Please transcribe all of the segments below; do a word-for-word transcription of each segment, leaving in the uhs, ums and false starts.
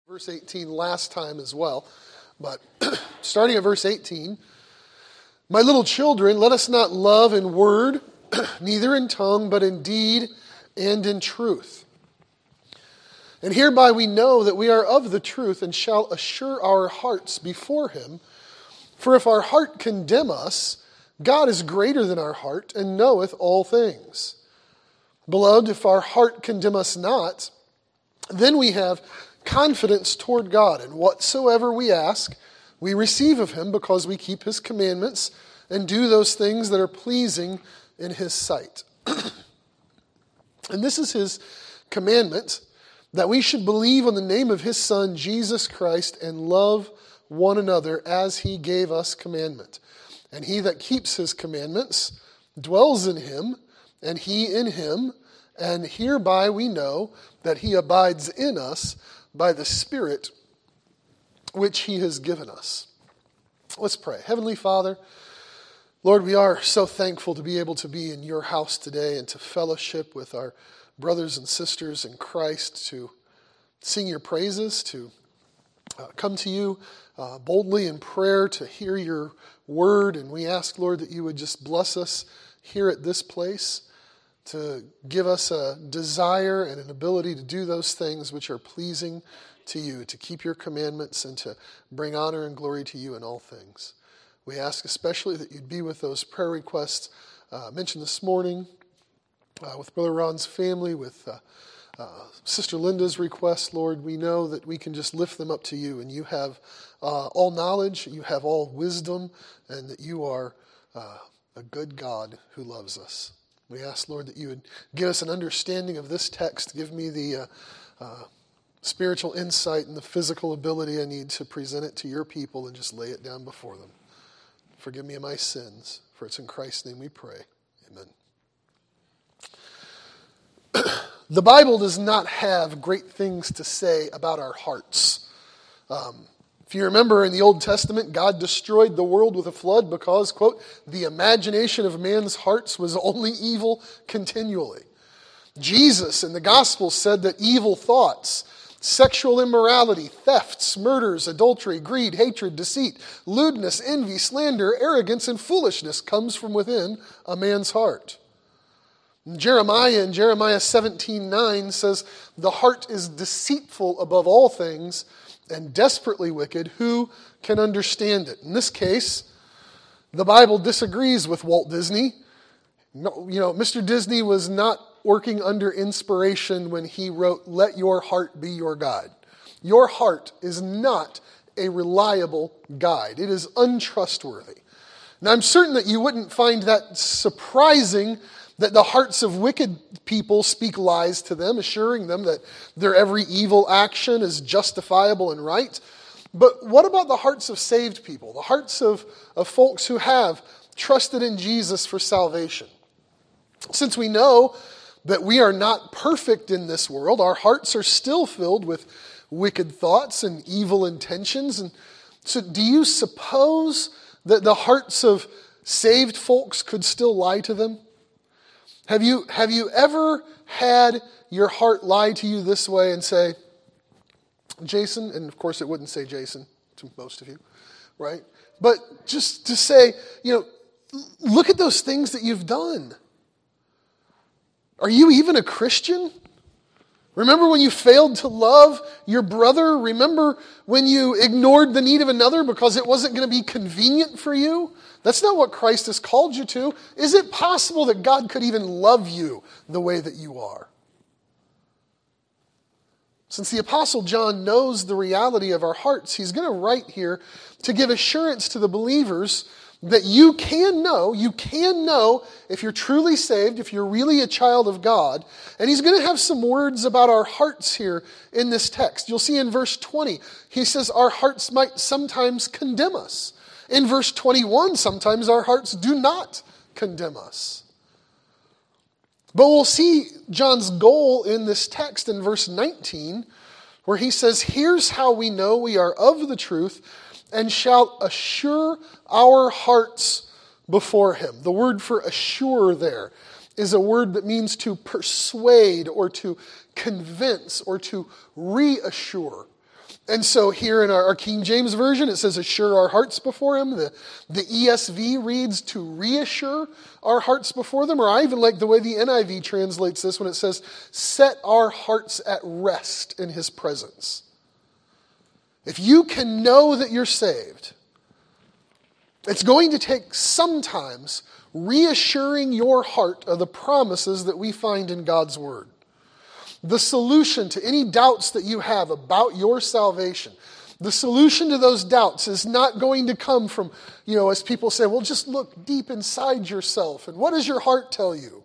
verse eighteen last time as well. But starting at verse eighteen, my little children, let us not love in word, neither in tongue, but in deed and in truth. And hereby we know that we are of the truth and shall assure our hearts before him. For if our heart condemn us, God is greater than our heart and knoweth all things. Beloved, if our heart condemn us not, then we have confidence toward God, and whatsoever we ask, we receive of him, because we keep his commandments and do those things that are pleasing in his sight. And this is his commandment, that we should believe on the name of his Son, Jesus Christ, and love one another as he gave us commandment. And he that keeps his commandments dwells in him, and he in him, and hereby we know that he abides in us by the Spirit which he has given us. Let's pray. Heavenly Father, Lord, we are so thankful to be able to be in your house today and to fellowship with our brothers and sisters in Christ, to sing your praises, to uh, come to you uh, boldly in prayer, to hear your word. And we ask, Lord, that you would just bless us here at this place, to give us a desire and an ability to do those things which are pleasing to you, to keep your commandments and to bring honor and glory to you in all things. We ask especially that you'd be with those prayer requests uh, mentioned this morning, uh, with Brother Ron's family, with uh, uh, Sister Linda's request. Lord, we know that we can just lift them up to you, and you have uh, all knowledge, you have all wisdom, and that you are uh, a good God who loves us. We ask, Lord, that you would give us an understanding of this text. Give me the uh, uh, spiritual insight and the physical ability I need to present it to your people and just lay it down before them. Forgive me of my sins, for it's in Christ's name we pray. Amen. The Bible does not have great things to say about our hearts. Um, If you remember in the Old Testament, God destroyed the world with a flood because, quote, the imagination of man's hearts was only evil continually. Jesus in the Gospels said that evil thoughts, sexual immorality, thefts, murders, adultery, greed, hatred, deceit, lewdness, envy, slander, arrogance, and foolishness comes from within a man's heart. And Jeremiah in Jeremiah seventeen nine says, the heart is deceitful above all things and desperately wicked. Who can understand it? In this case, the Bible disagrees with Walt Disney. No, you know, Mister Disney was not working under inspiration when he wrote, "Let your heart be your guide." Your heart is not a reliable guide. It is untrustworthy. Now, I'm certain that you wouldn't find that surprising that the hearts of wicked people speak lies to them, assuring them that their every evil action is justifiable and right. But what about the hearts of saved people, the hearts of, of folks who have trusted in Jesus for salvation? Since we know that we are not perfect in this world, our hearts are still filled with wicked thoughts and evil intentions. And so do you suppose that the hearts of saved folks could still lie to them? Have you, have you ever had your heart lie to you this way and say, Jason, and of course it wouldn't say Jason to most of you, right? But just to say, you know, look at those things that you've done. Are you even a Christian? Remember when you failed to love your brother? Remember when you ignored the need of another because it wasn't going to be convenient for you? That's not what Christ has called you to. Is it possible that God could even love you the way that you are? Since the Apostle John knows the reality of our hearts, he's going to write here to give assurance to the believers that you can know, you can know if you're truly saved, if you're really a child of God. And he's going to have some words about our hearts here in this text. You'll see in verse twenty, he says our hearts might sometimes condemn us. In verse twenty-one, sometimes our hearts do not condemn us. But we'll see John's goal in this text in verse nineteen, where he says, here's how we know we are of the truth and shall assure our hearts before him. The word for assure there is a word that means to persuade or to convince or to reassure. And so here in our, our King James Version, it says, assure our hearts before him. The, the E S V reads, to reassure our hearts before them. Or I even like the way the N I V translates this when it says, set our hearts at rest in his presence. If you can know that you're saved, it's going to take sometimes reassuring your heart of the promises that we find in God's Word. The solution to any doubts that you have about your salvation, the solution to those doubts is not going to come from, you know, as people say, well, just look deep inside yourself. And what does your heart tell you?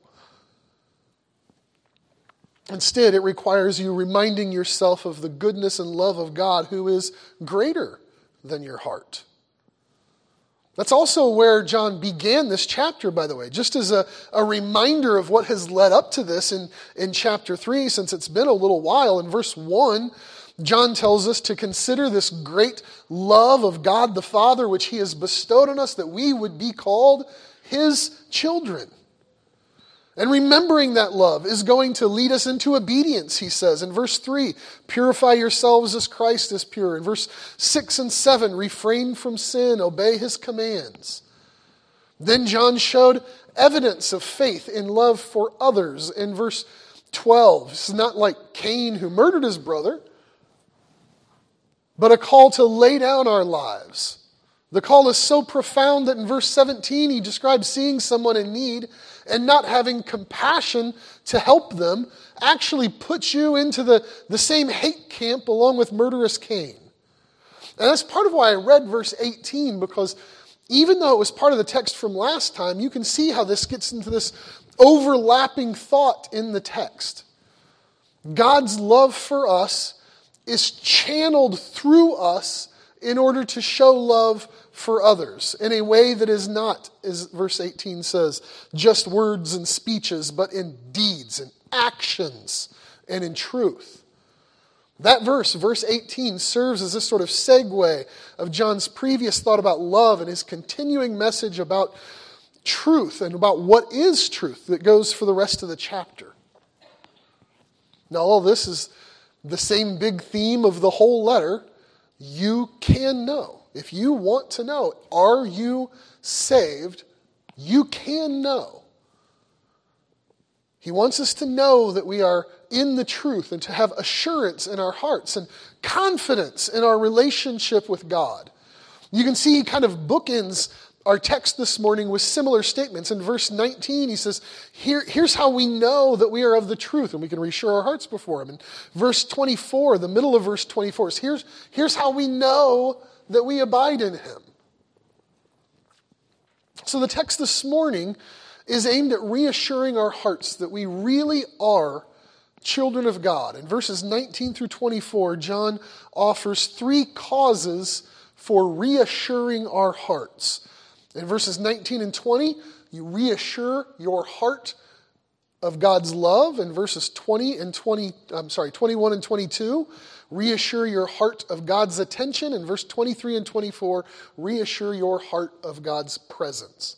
Instead, it requires you reminding yourself of the goodness and love of God who is greater than your heart. That's also where John began this chapter, by the way, just as a, a reminder of what has led up to this in, in chapter three, since it's been a little while. In verse one, John tells us to consider this great love of God the Father, which he has bestowed on us, that we would be called his children. And remembering that love is going to lead us into obedience, he says. In verse three, purify yourselves as Christ is pure. In verse six and seven, refrain from sin, obey his commands. Then John showed evidence of faith in love for others. In verse twelve, it's not like Cain who murdered his brother, but a call to lay down our lives. The call is so profound that in verse seventeen, he describes seeing someone in need and not having compassion to help them actually puts you into the, the same hate camp along with murderous Cain. And that's part of why I read verse eighteen, because even though it was part of the text from last time, you can see how this gets into this overlapping thought in the text. God's love for us is channeled through us in order to show love for others in a way that is not, as verse eighteen says, just words and speeches, but in deeds and actions and in truth. That verse, verse eighteen, serves as this sort of segue of John's previous thought about love and his continuing message about truth and about what is truth that goes for the rest of the chapter. Now, all this is the same big theme of the whole letter. You can know. If you want to know, are you saved? You can know. He wants us to know that we are in the truth and to have assurance in our hearts and confidence in our relationship with God. You can see he kind of bookends our text this morning with similar statements. In verse nineteen, he says, Here, here's how we know that we are of the truth, and we can reassure our hearts before him. In verse twenty-four, the middle of verse twenty-four, is here's, here's how we know that we abide in him. So the text this morning is aimed at reassuring our hearts that we really are children of God. In verses nineteen through twenty-four, John offers three causes for reassuring our hearts. In verses nineteen and twenty, you reassure your heart of God's love. In verses twenty and twenty, I'm sorry, twenty-one and twenty-two, reassure your heart of God's attention. In verse twenty-three and twenty-four, reassure your heart of God's presence.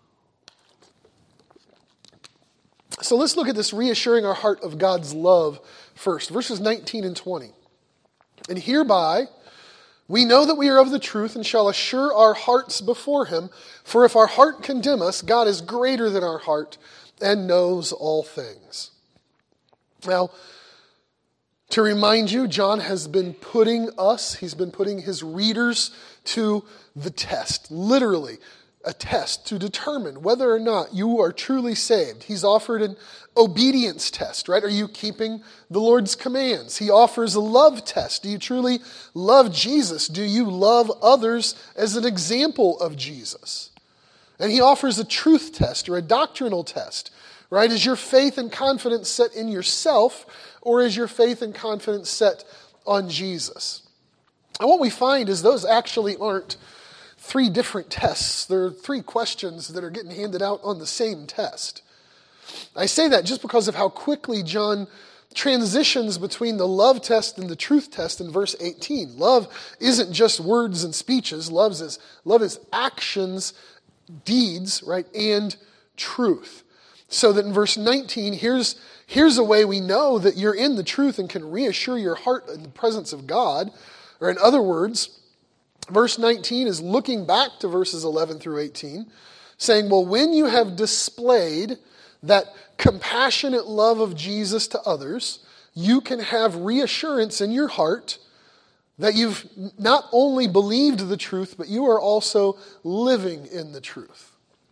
So let's look at this reassuring our heart of God's love first. Verses nineteen and twenty. And hereby we know that we are of the truth and shall assure our hearts before him. For if our heart condemn us, God is greater than our heart and knows all things. Now, to remind you, John has been putting us, he's been putting his readers to the test, literally a test to determine whether or not you are truly saved. He's offered an obedience test, right? Are you keeping the Lord's commands? He offers a love test. Do you truly love Jesus? Do you love others as an example of Jesus? And he offers a truth test or a doctrinal test, right? Is your faith and confidence set in yourself, or is your faith and confidence set on Jesus? And what we find is those actually aren't three different tests. There are three questions that are getting handed out on the same test. I say that just because of how quickly John transitions between the love test and the truth test in verse eighteen. Love isn't just words and speeches. Love is, love is actions, deeds, right, and truth. So that in verse nineteen, here's, here's a way we know that you're in the truth and can reassure your heart in the presence of God. Or in other words, verse nineteen is looking back to verses eleven through eighteen, saying, well, when you have displayed that compassionate love of Jesus to others, you can have reassurance in your heart that you've not only believed the truth, but you are also living in the truth.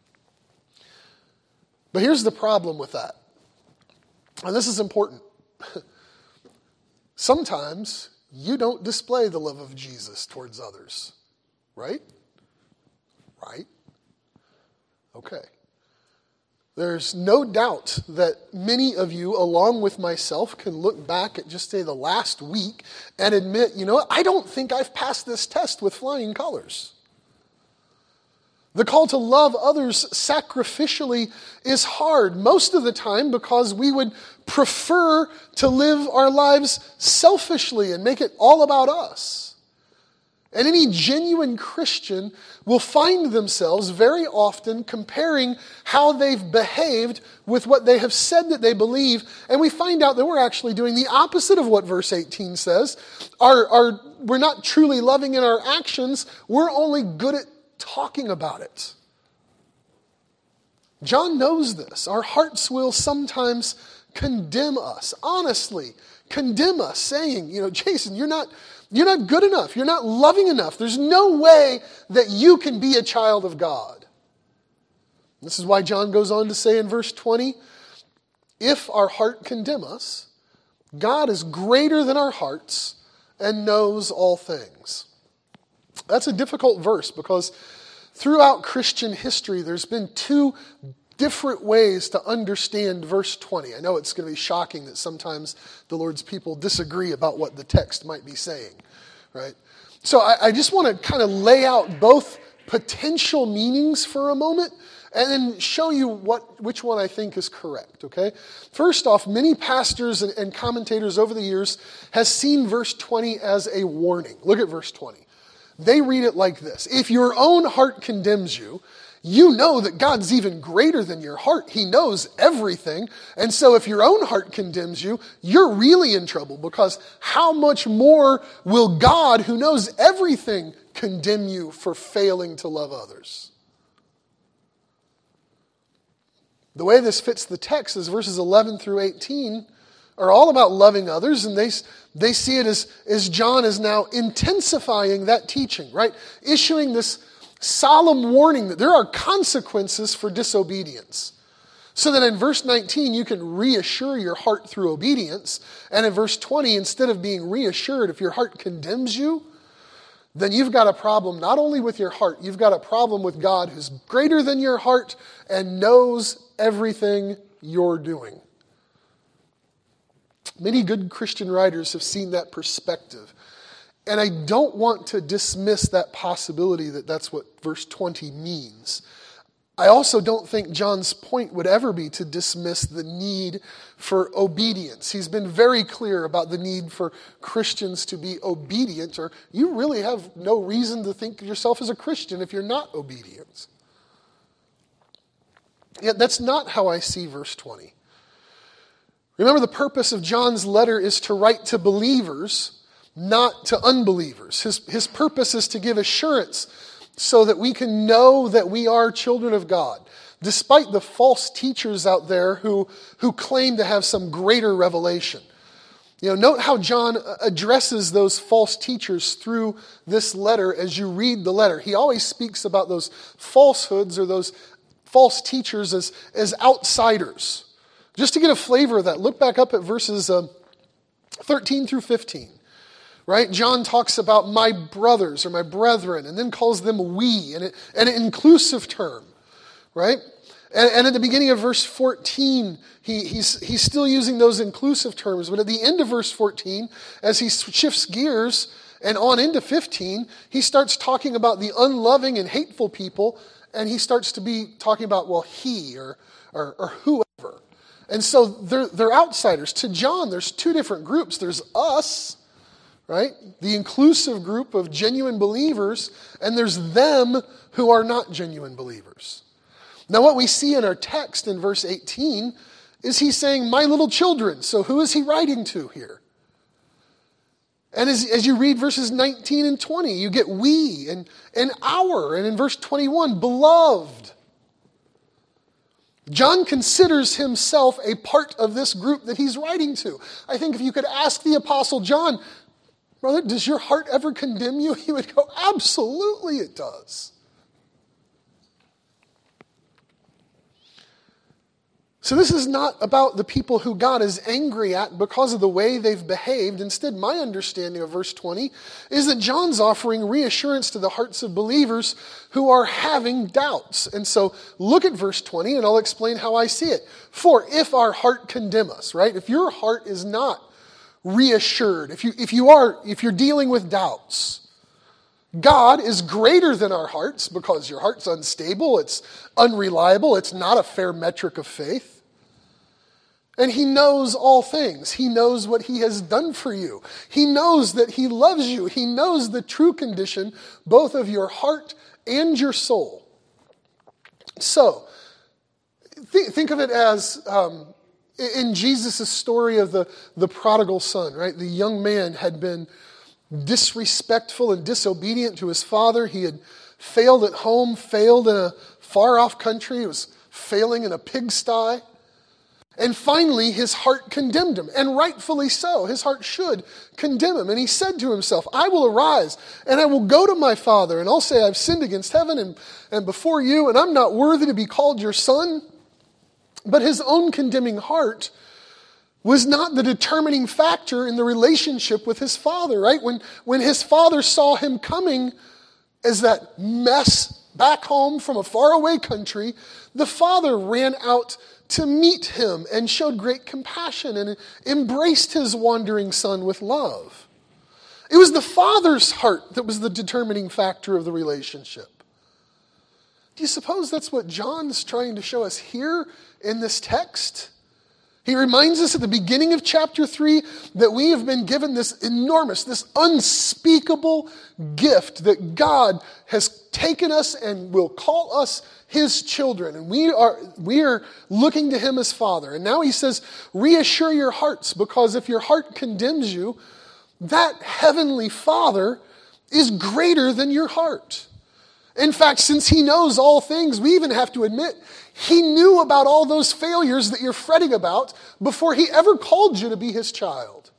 But here's the problem with that. And this is important. Sometimes you don't display the love of Jesus towards others. Right? Right? Okay. There's no doubt that many of you, along with myself, can look back at just say the last week and admit, you know what, I don't think I've passed this test with flying colors. The call to love others sacrificially is hard, most of the time because we would prefer to live our lives selfishly and make it all about us. And any genuine Christian will find themselves very often comparing how they've behaved with what they have said that they believe, and we find out that we're actually doing the opposite of what verse eighteen says. Our, our, we're not truly loving in our actions, we're only good at talking about it. John knows this. Our hearts will sometimes condemn us, honestly, condemn us, saying, you know, Jason, you're not... You're not good enough. You're not loving enough. There's no way that you can be a child of God. This is why John goes on to say in verse twenty, if our heart condemn us, God is greater than our hearts and knows all things. That's a difficult verse because throughout Christian history, there's been two different ways to understand verse twenty. I know it's going to be shocking that sometimes the Lord's people disagree about what the text might be saying, right? So I, I just want to kind of lay out both potential meanings for a moment and then show you what which one I think is correct, okay? First off, many pastors and, and commentators over the years has seen verse twenty as a warning. Look at verse twenty. They read it like this. If your own heart condemns you, you know that God's even greater than your heart. He knows everything. And so if your own heart condemns you, you're really in trouble because how much more will God, who knows everything, condemn you for failing to love others? The way this fits the text is verses eleven through eighteen are all about loving others, and they, they see it as, as John is now intensifying that teaching, right? Issuing this solemn warning that there are consequences for disobedience. So that in verse nineteen, you can reassure your heart through obedience. And in verse twenty, instead of being reassured, if your heart condemns you, then you've got a problem not only with your heart, you've got a problem with God who's greater than your heart and knows everything you're doing. Many good Christian writers have seen that perspective. And I don't want to dismiss that possibility that that's what verse twenty means. I also don't think John's point would ever be to dismiss the need for obedience. He's been very clear about the need for Christians to be obedient, or you really have no reason to think of yourself as a Christian if you're not obedient. Yet that's not how I see verse twenty. Remember, the purpose of John's letter is to write to believers, not to unbelievers. His, his purpose is to give assurance so that we can know that we are children of God, despite the false teachers out there who, who claim to have some greater revelation. You know, note how John addresses those false teachers through this letter as you read the letter. He always speaks about those falsehoods or those false teachers as, as outsiders. Just to get a flavor of that, look back up at verses uh, thirteen through fifteen. Right? John talks about my brothers or my brethren and then calls them we, and, it, and an inclusive term. Right? And, and at the beginning of verse fourteen, he, he's, he's still using those inclusive terms. But at the end of verse fourteen, as he shifts gears and on into fifteen, he starts talking about the unloving and hateful people, and he starts to be talking about, well, he or, or, or whoever. And so they're, they're outsiders. To John, there's two different groups. There's us, right? The inclusive group of genuine believers, and there's them who are not genuine believers. Now, what we see in our text in verse eighteen is he's saying, my little children. So who is he writing to here? And as, as you read verses nineteen and twenty, you get we and, and our. And in verse twenty-one, beloved. John considers himself a part of this group that he's writing to. I think if you could ask the Apostle John, brother, does your heart ever condemn you? He would go, absolutely it does. So this is not about the people who God is angry at because of the way they've behaved. Instead, my understanding of verse twenty is that John's offering reassurance to the hearts of believers who are having doubts. And so look at verse twenty and I'll explain how I see it. For if our heart condemn us, right? If your heart is not reassured, if you, if you are, if you're dealing with doubts, God is greater than our hearts because your heart's unstable, it's unreliable, it's not a fair metric of faith. And he knows all things. He knows what he has done for you. He knows that he loves you. He knows the true condition both of your heart and your soul. So, th- think of it as um, in Jesus' story of the, the prodigal son, right? The young man had been disrespectful and disobedient to his father. He had failed at home, failed in a far-off country. He was failing in a pigsty. And finally, his heart condemned him, and rightfully so. His heart should condemn him. And he said to himself, I will arise, and I will go to my father, and I'll say I've sinned against heaven and, and before you, and I'm not worthy to be called your son. But his own condemning heart was not the determining factor in the relationship with his father, right? When, when his father saw him coming as that mess back home from a faraway country, the father ran out to meet him and showed great compassion and embraced his wandering son with love. It was the father's heart that was the determining factor of the relationship. Do you suppose that's what John's trying to show us here in this text? He reminds us at the beginning of chapter three that we have been given this enormous, this unspeakable gift that God has taken us and will call us his children. And we are, we are looking to him as Father. And now he says, reassure your hearts, because if your heart condemns you, that heavenly Father is greater than your heart. In fact, since he knows all things, we even have to admit, he knew about all those failures that you're fretting about before he ever called you to be his child.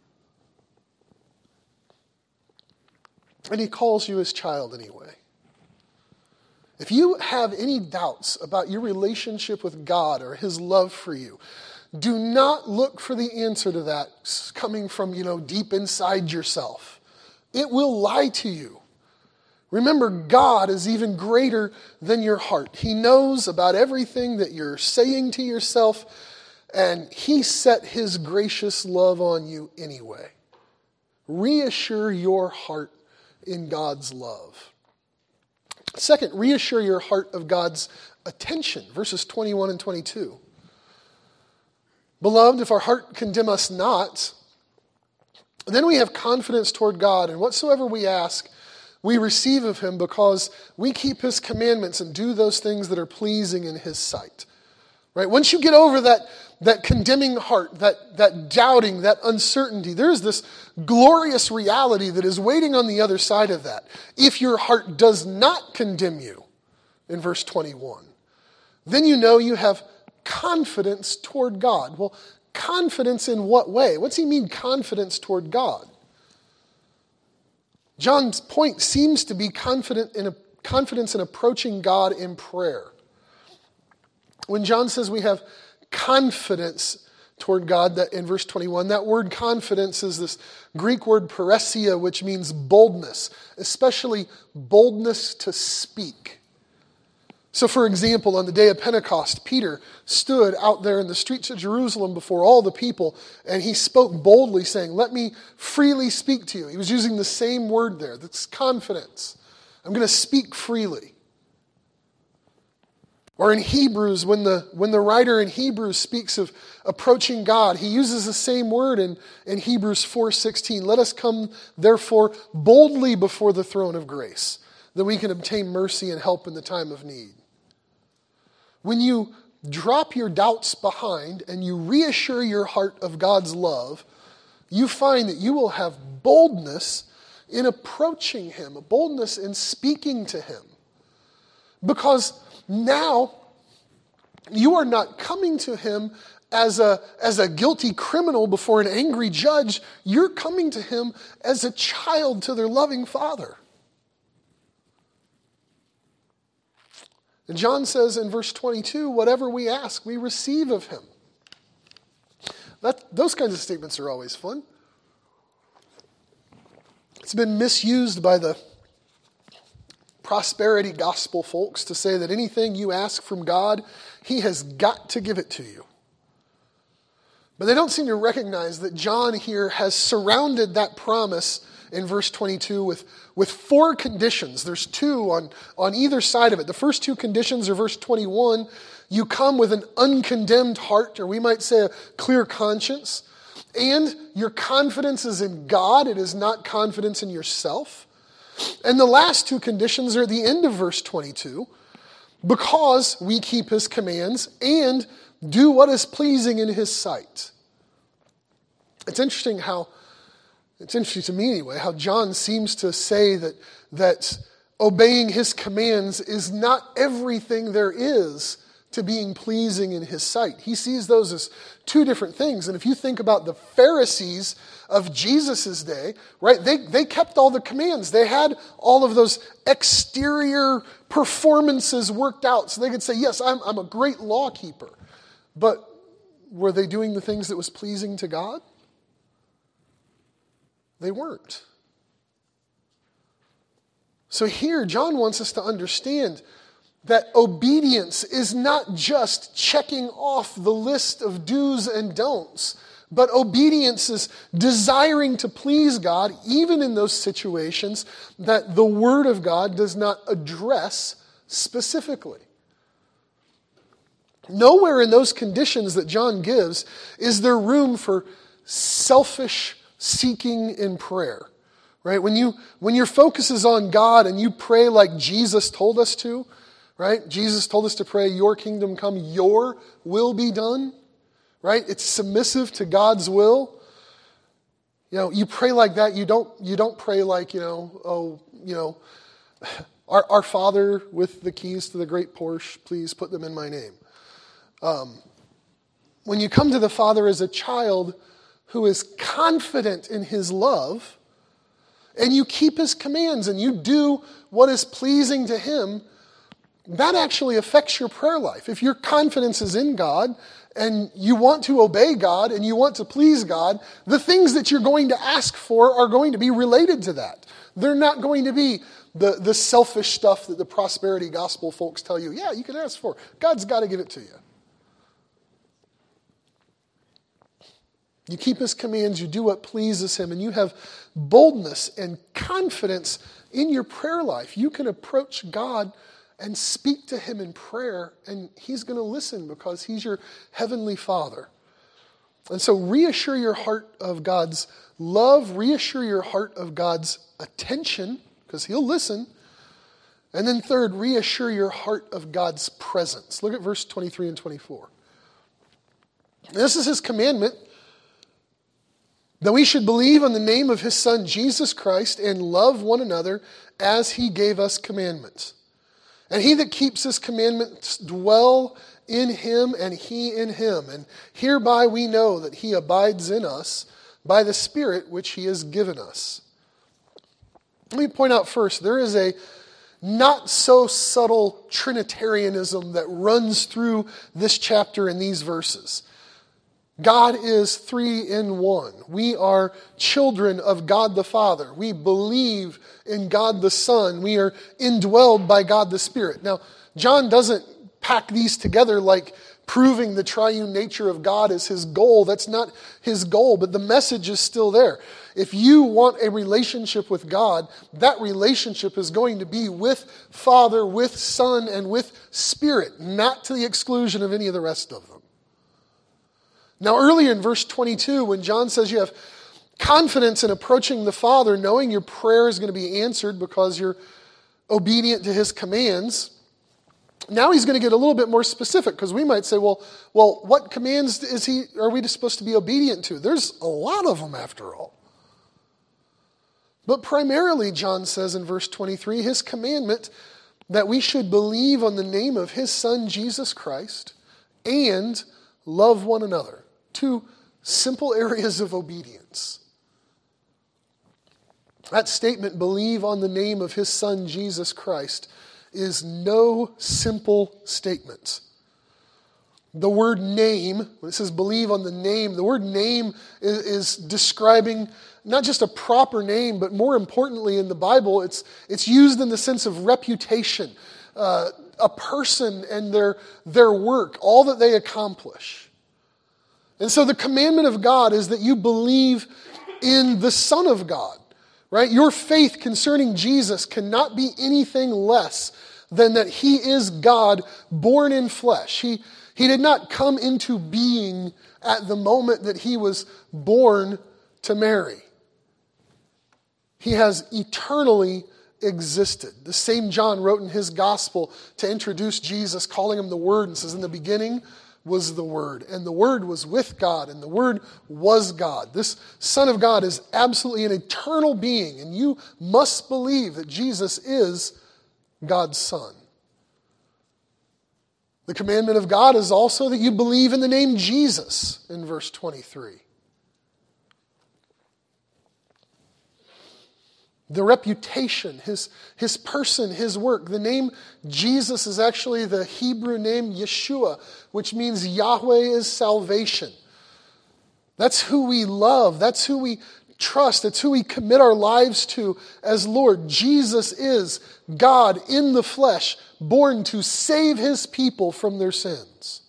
And he calls you his child anyway. If you have any doubts about your relationship with God or his love for you, do not look for the answer to that coming from, you know, deep inside yourself. It will lie to you. Remember, God is even greater than your heart. He knows about everything that you're saying to yourself, and he set his gracious love on you anyway. Reassure your heart in God's love. Second, reassure your heart of God's attention. Verses twenty-one and twenty-two. Beloved, if our heart condemn us not, then we have confidence toward God, and whatsoever we ask, we receive of him, because we keep his commandments and do those things that are pleasing in his sight. Right? Once you get over that, that condemning heart, that, that doubting, that uncertainty, there's this glorious reality that is waiting on the other side of that. If your heart does not condemn you, in verse twenty-one, then you know you have confidence toward God. Well, confidence in what way? What's he mean, confidence toward God? John's point seems to be confident in a, confidence in approaching God in prayer. When John says we have confidence toward God, that in verse twenty-one, that word confidence is this Greek word parousia, which means boldness, especially boldness to speak. So, for example, on the day of Pentecost, Peter stood out there in the streets of Jerusalem before all the people, and he spoke boldly, saying, "Let me freely speak to you." He was using the same word there. That's confidence. I'm going to speak freely. Or in Hebrews, when the, when the writer in Hebrews speaks of approaching God, he uses the same word in, in Hebrews four sixteen. "Let us come, therefore, boldly before the throne of grace, that we can obtain mercy and help in the time of need." When you drop your doubts behind and you reassure your heart of God's love, you find that you will have boldness in approaching him, a boldness in speaking to him. Because now you are not coming to him as a, as a guilty criminal before an angry judge. You're coming to him as a child to their loving Father. And John says in verse twenty-two, whatever we ask, we receive of him. That, those kinds of statements are always fun. It's been misused by the prosperity gospel folks to say that anything you ask from God, he has got to give it to you. But they don't seem to recognize that John here has surrounded that promise in verse twenty-two with, with four conditions. There's two on, on either side of it. The first two conditions are verse twenty-one. You come with an uncondemned heart, or we might say a clear conscience. And your confidence is in God. It is not confidence in yourself. And the last two conditions are at the end of verse twenty-two. Because we keep his commands and do what is pleasing in his sight. It's interesting how, it's interesting to me anyway, how John seems to say that, that obeying his commands is not everything there is to being pleasing in his sight. He sees those as two different things. And if you think about the Pharisees of Jesus' day, right, they, they kept all the commands. They had all of those exterior performances worked out so they could say, yes, I'm, I'm a great law keeper. But were they doing the things that was pleasing to God? They weren't. So here, John wants us to understand that obedience is not just checking off the list of do's and don'ts, but obedience is desiring to please God, even in those situations that the Word of God does not address specifically. Nowhere in those conditions that John gives is there room for selfish seeking in prayer. Right? When you when your focus is on God and you pray like Jesus told us to, right? Jesus told us to pray, your kingdom come, your will be done. Right? It's submissive to God's will. You know, you pray like that, you don't you don't pray like, you know, oh, you know, our, our Father with the keys to the great Porsche, please put them in my name. Um, when you come to the Father as a child who is confident in his love, and you keep his commands and you do what is pleasing to him, that actually affects your prayer life. If your confidence is in God and you want to obey God and you want to please God, the things that you're going to ask for are going to be related to that. They're not going to be the, the selfish stuff that the prosperity gospel folks tell you, yeah, you can ask for. God's got to give it to you. You keep his commands, you do what pleases him, and you have boldness and confidence in your prayer life. You can approach God and speak to him in prayer, and he's going to listen because he's your heavenly Father. And so reassure your heart of God's love, reassure your heart of God's attention, because he'll listen. And then third, reassure your heart of God's presence. Look at verse twenty-three and twenty-four. This is his commandment, that we should believe on the name of his Son, Jesus Christ, and love one another as he gave us commandments. And he that keeps his commandments dwell in him and he in him. And hereby we know that he abides in us by the Spirit which he has given us. Let me point out first, there is a not so subtle Trinitarianism that runs through this chapter and these verses. God is three in one. We are children of God the Father. We believe in God the Son. We are indwelled by God the Spirit. Now, John doesn't pack these together like proving the triune nature of God is his goal. That's not his goal, but the message is still there. If you want a relationship with God, that relationship is going to be with Father, with Son, and with Spirit, not to the exclusion of any of the rest of them. Now, earlier in verse twenty-two, when John says you have confidence in approaching the Father, knowing your prayer is going to be answered because you're obedient to his commands, Now he's going to get a little bit more specific, because we might say, well, well, what commands is he are we supposed to be obedient to? There's a lot of them after all. But primarily, John says in verse twenty-three, his commandment that we should believe on the name of his Son, Jesus Christ, and love one another. Two simple areas of obedience. That statement, believe on the name of his Son, Jesus Christ, is no simple statement. The word name, when it says believe on the name, the word name is, is describing not just a proper name, but more importantly in the Bible, it's, it's used in the sense of reputation, uh, a person and their, their work, all that they accomplish. And so the commandment of God is that you believe in the Son of God, right? Your faith concerning Jesus cannot be anything less than that he is God born in flesh. He, he did not come into being at the moment that he was born to Mary. He has eternally existed. The same John wrote in his gospel to introduce Jesus, calling him the Word, and says, in the beginning was the Word, and the Word was with God, and the Word was God. This Son of God is absolutely an eternal being, and you must believe that Jesus is God's Son. The commandment of God is also that you believe in the name Jesus in verse twenty-three. The reputation, his, his person, his work. The name Jesus is actually the Hebrew name Yeshua, which means Yahweh is salvation. That's who we love. That's who we trust. It's who we commit our lives to as Lord. Jesus is God in the flesh, born to save his people from their sins.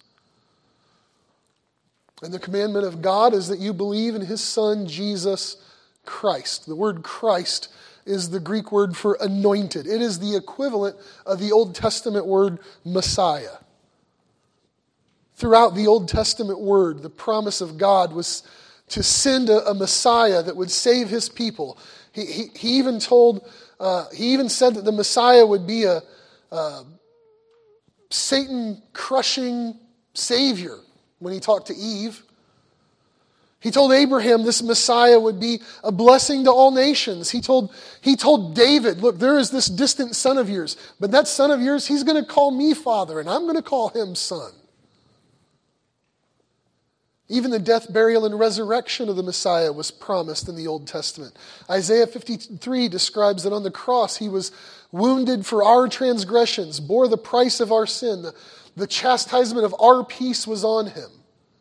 And the commandment of God is that you believe in his Son, Jesus Christ. The word Christ is the Greek word for anointed. It is the equivalent of the Old Testament word Messiah. Throughout the Old Testament word, the promise of God was to send a, a Messiah that would save his people. He, he, he even told, uh, he even said that the Messiah would be a, a Satan-crushing Savior when he talked to Eve. He told Abraham this Messiah would be a blessing to all nations. He told, he told David, look, there is this distant son of yours, but that son of yours, he's going to call me Father, and I'm going to call him Son. Even the death, burial, and resurrection of the Messiah was promised in the Old Testament. Isaiah fifty-three describes that on the cross he was wounded for our transgressions, bore the price of our sin. The, the chastisement of our peace was on him.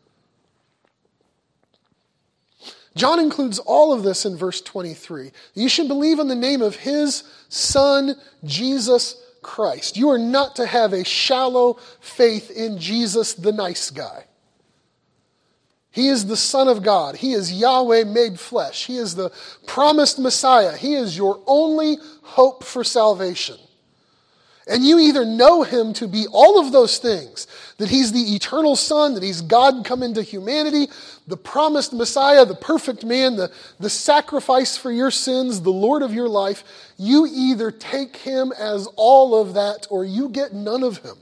John includes all of this in verse twenty-three. You should believe in the name of his Son, Jesus Christ. You are not to have a shallow faith in Jesus, the nice guy. He is the Son of God. He is Yahweh made flesh. He is the promised Messiah. He is your only hope for salvation. And you either know him to be all of those things, that he's the eternal Son, that he's God come into humanity, the promised Messiah, the perfect man, the, the sacrifice for your sins, the Lord of your life. You either take him as all of that or you get none of him.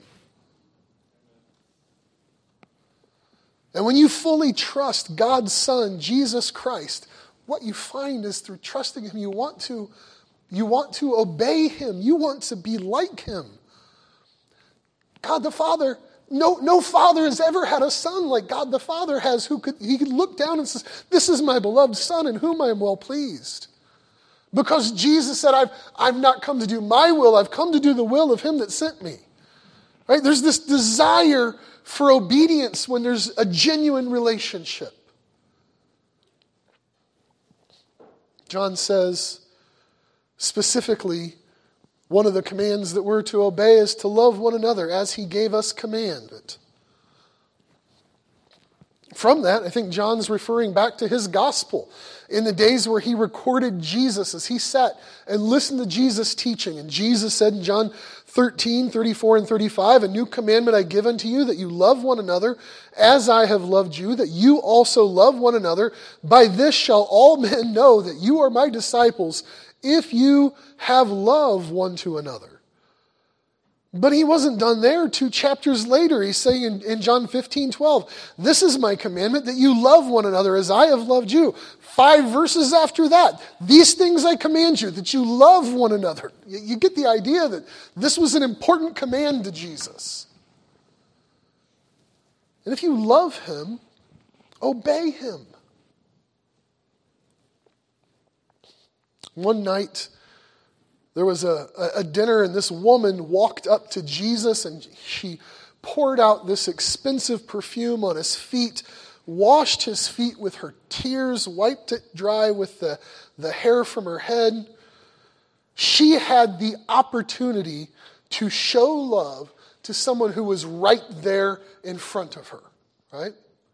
And when you fully trust God's Son, Jesus Christ, what you find is through trusting him, you want to You want to obey him. You want to be like him. God the Father, no, no father has ever had a son like God the Father has, who could he could look down and says, this is my beloved Son in whom I am well pleased. Because Jesus said, I've, I've not come to do my will, I've come to do the will of him that sent me. Right? There's this desire for obedience when there's a genuine relationship. John says, specifically, one of the commands that we're to obey is to love one another as he gave us commandment. From that, I think John's referring back to his gospel in the days where he recorded Jesus as he sat and listened to Jesus teaching. And Jesus said in John thirteen, thirty-four and thirty-five, a new commandment I give unto you, that you love one another as I have loved you, that you also love one another. By this shall all men know that you are my disciples, if you have love one to another. But he wasn't done there. Two chapters later, he's saying in, in John fifteen twelve, this is my commandment, that you love one another as I have loved you. Five verses after that, these things I command you, that you love one another. You, you get the idea that this was an important command to Jesus. And if you love him, obey him. One night, there was a, a dinner, and this woman walked up to Jesus, and she poured out this expensive perfume on his feet, washed his feet with her tears, wiped it dry with the, the hair from her head. She had the opportunity to show love to someone who was right there in front of her, right?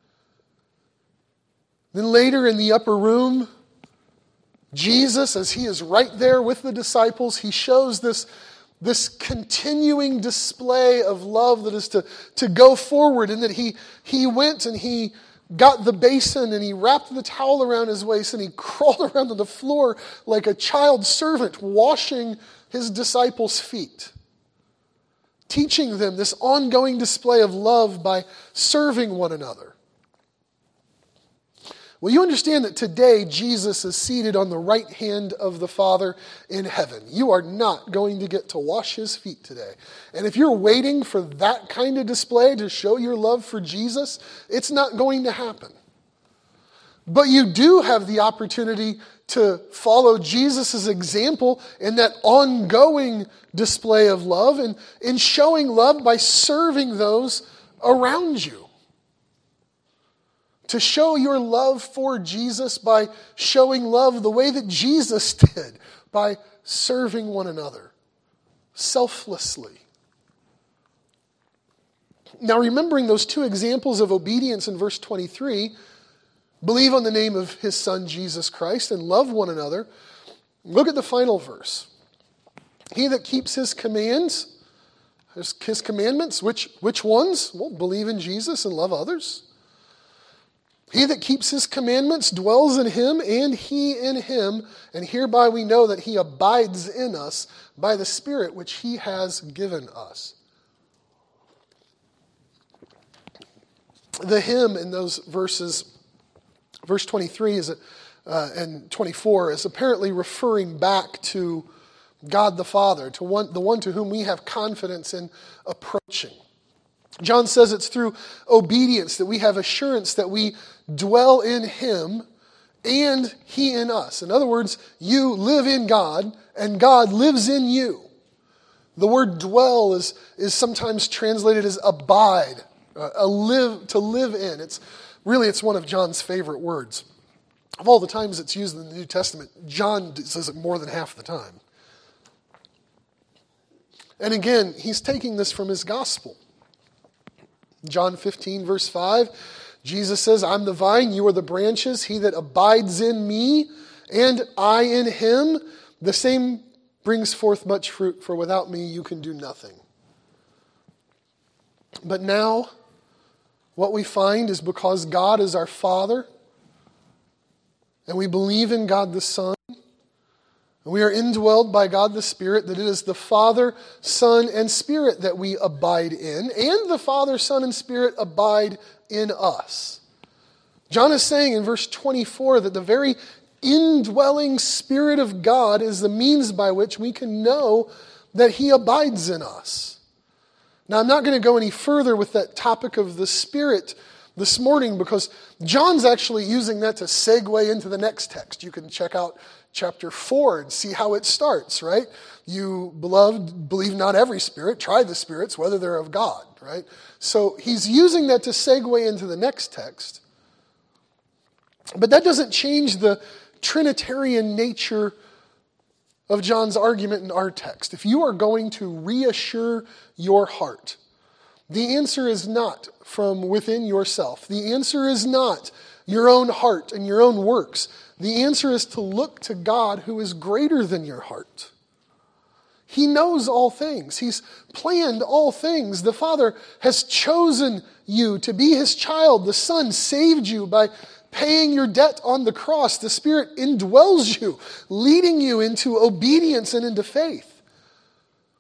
Then later in the upper room, Jesus, as he is right there with the disciples, he shows this, this continuing display of love that is to, to go forward, and that he, he went and he got the basin and he wrapped the towel around his waist and he crawled around on the floor like a child servant washing his disciples' feet, teaching them this ongoing display of love by serving one another. Well, you understand that today Jesus is seated on the right hand of the Father in heaven. You are not going to get to wash his feet today. And if you're waiting for that kind of display to show your love for Jesus, it's not going to happen. But you do have the opportunity to follow Jesus' example in that ongoing display of love and in showing love by serving those around you. To show your love for Jesus by showing love the way that Jesus did, by serving one another selflessly. Now, remembering those two examples of obedience in verse twenty-three, believe on the name of his Son, Jesus Christ, and love one another, look at the final verse. He that keeps his commands, his, his commandments, which, which ones? Well, believe in Jesus and love others. He that keeps his commandments dwells in him, and he in him, and hereby we know that he abides in us by the Spirit which he has given us. The him in those verses, verse twenty-three is uh, and twenty-four, is apparently referring back to God the Father, to one, the one to whom we have confidence in approaching. John says it's through obedience that we have assurance that we dwell in him and he in us. In other words, you live in God and God lives in you. The word dwell is, is sometimes translated as abide, uh, a live, to live in. It's really, it's one of John's favorite words. Of all the times it's used in the New Testament, John says it more than half the time. And again, he's taking this from his gospel. John fifteen, verse five, Jesus says, I'm the vine, you are the branches. He that abides in me, and I in him, the same brings forth much fruit, for without me you can do nothing. But now, what we find is because God is our Father, and we believe in God the Son, and we are indwelled by God the Spirit, that it is the Father, Son, and Spirit that we abide in, and the Father, Son, and Spirit abide in us. John is saying in verse twenty-four that the very indwelling Spirit of God is the means by which we can know that he abides in us. Now, I'm not going to go any further with that topic of the Spirit this morning because John's actually using that to segue into the next text. You can check out chapter four and see how it starts, right? You, beloved, believe not every spirit, try the spirits, whether they're of God, right? So he's using that to segue into the next text. But that doesn't change the Trinitarian nature of John's argument in our text. If you are going to reassure your heart, the answer is not from within yourself. The answer is not your own heart and your own works. The answer is to look to God who is greater than your heart. He knows all things. He's planned all things. The Father has chosen you to be his child. The Son saved you by paying your debt on the cross. The Spirit indwells you, leading you into obedience and into faith.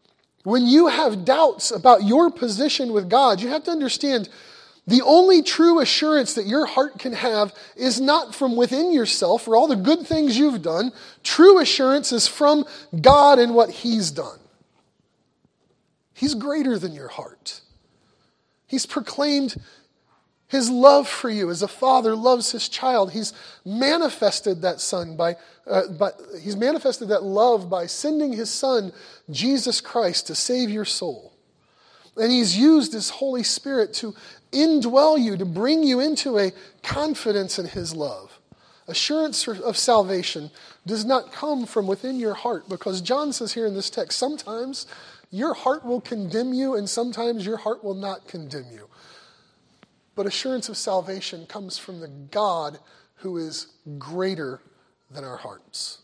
When you have doubts about your position with God, you have to understand the only true assurance that your heart can have is not from within yourself for all the good things you've done. True assurance is from God and what He's done. He's greater than your heart. He's proclaimed His love for you as a father loves his child. He's manifested that son by, uh, by He's manifested that love by sending His Son, Jesus Christ, to save your soul. And He's used His Holy Spirit to indwell you, to bring you into a confidence in His love. Assurance of salvation does not come from within your heart, because John says here in this text, sometimes your heart will condemn you and sometimes your heart will not condemn you. But assurance of salvation comes from the God who is greater than our hearts.